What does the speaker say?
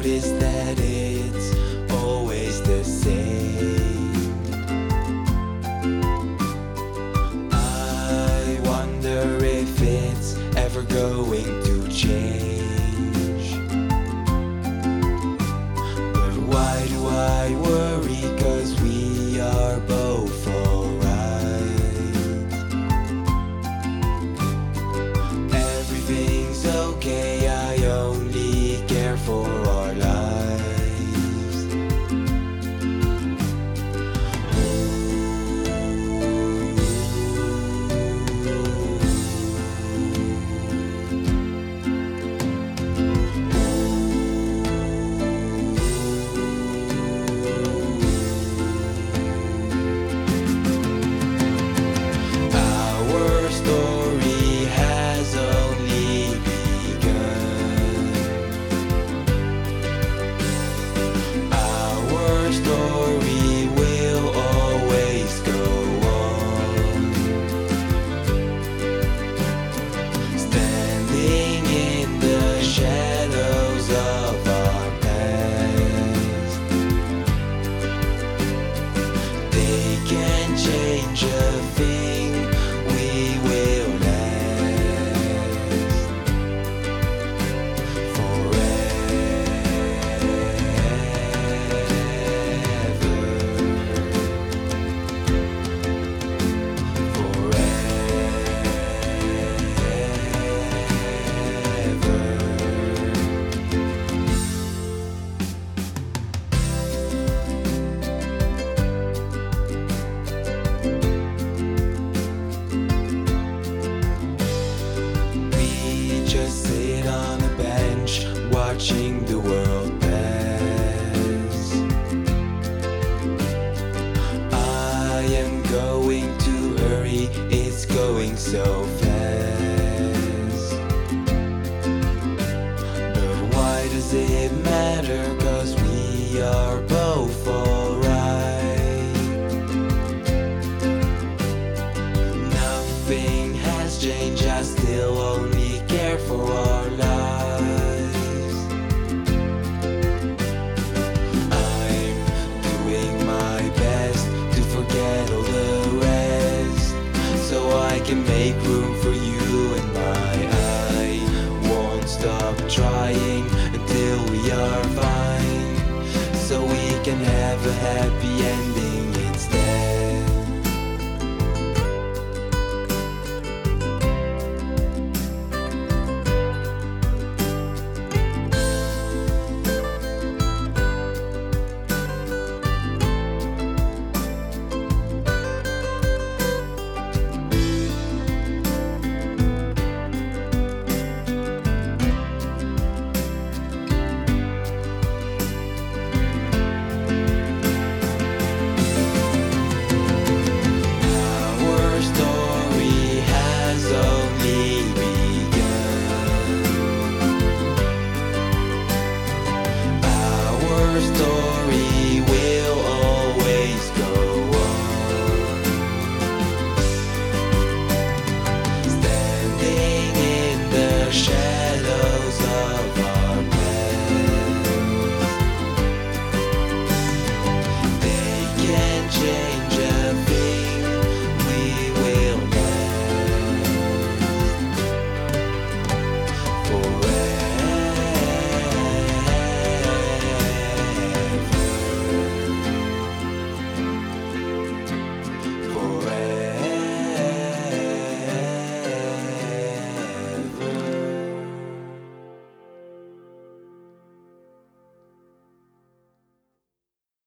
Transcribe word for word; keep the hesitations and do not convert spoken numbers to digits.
notice that it's always the same. I wonder if it's ever going to change. But why do I worry? 'Cause we are both alright. Everything's okay, I only care for our lives. Our story has only begun. Our story will always go on. Standing in the shadows of our past. They can change a thing, we will last We just sit on a bench watching the world pass. I am going to hurry, it's going so fast. But why does it matter? 'Cause we are both alright. Nothing has changed, I still only care for our lives. I'm doing my best to forget all the rest, so I can make room for you and my I won't stop trying until we are fine, so we can have a happy ending instead. Our story has only begun. Our story will always go on. Standing in the shadows